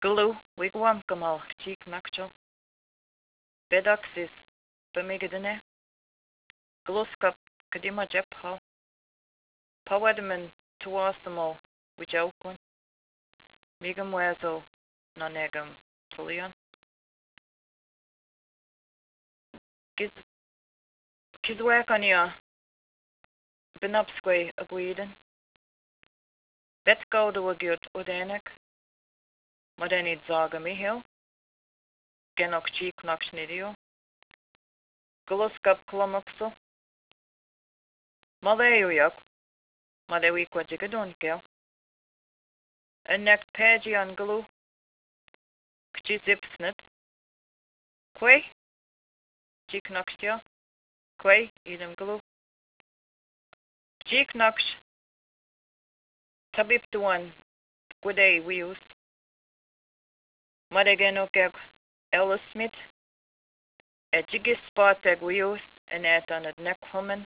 Gulu, wigwam gamal, cheek nakcho. Bedaxis, bemigidene. Gluskap, kadima jepha. Pawedman, tuasamo, wijaukun. Migam wezo, nonegam, tulion. Kizwekania, benapsque agwiden. Betko de wagyut udenek. Modenid zaga mihil. Genok cheek nakshnidio. Gluskap klamakso. Maleuyak, madewikwa jigadunkel. Enek peji an glu. Kchi zipsnit. Kwe, cheek nakstya. Kwe, idem glu. Cheek naksh. Tabip duan, gude wius. Madegenokeg Ellis Smith. Jigis spoteg wius en etan het nekhomen.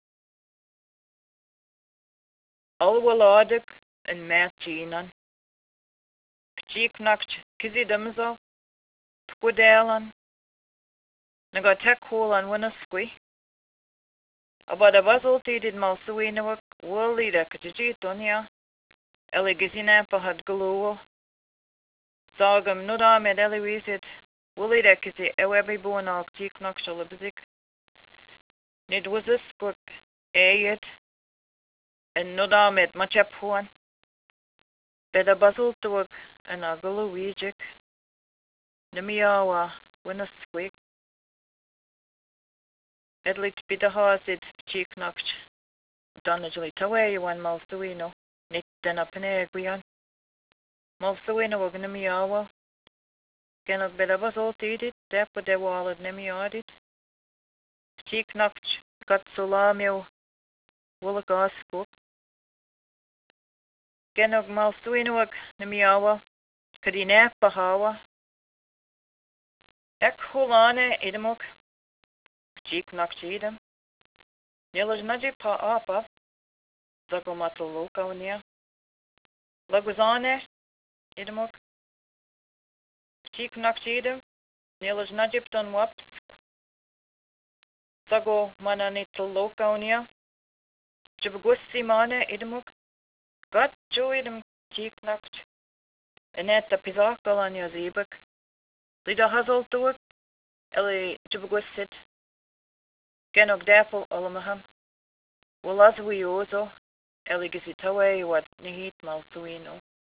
Alwaladig en matchinan. Cheek naksh kizidamzo. Tgudelan. Naga tekhulan winaskwi. Abada bazultidid malsuinawak wallida kajijitonia. Eligizina pahad gluo. Zagam nudamed eliwisit. Wallida kizi ewebi buonal cheek nakshalabzik. Nid waziskuk eyet. En nudamed machephuan. Beda bazultuak en aguluwijik. Nimiawa winaskwi. Edlit bidahasid cheek naksh. Donajli tawayawan malsuino. Nit denapaneguian. Malsuino wag nimiawa. Genog beda bazultidit. Depa dewalad nimiadit. Cheek naksh. Gatsulamio. Wulagaskuk. Genog malsuino wag nimiawa. Kadine pahawa. Ek hulane idamok. Cheek nakshidam. Nilaj naji pa apa. Zagomatulukaunia. Laguzane idamok. Cheek nakshidam. Nilaj najipton wap. Zago mananitulukaunia. Jibagussimane idamok. Gat joidam cheek naksh. Eneta pizakalanya zibak. Lida hazaltuak. Eli jibagussit. Genog dapel alamaham. Walazwi ozo. Eligizitawe wat nihit malsuino.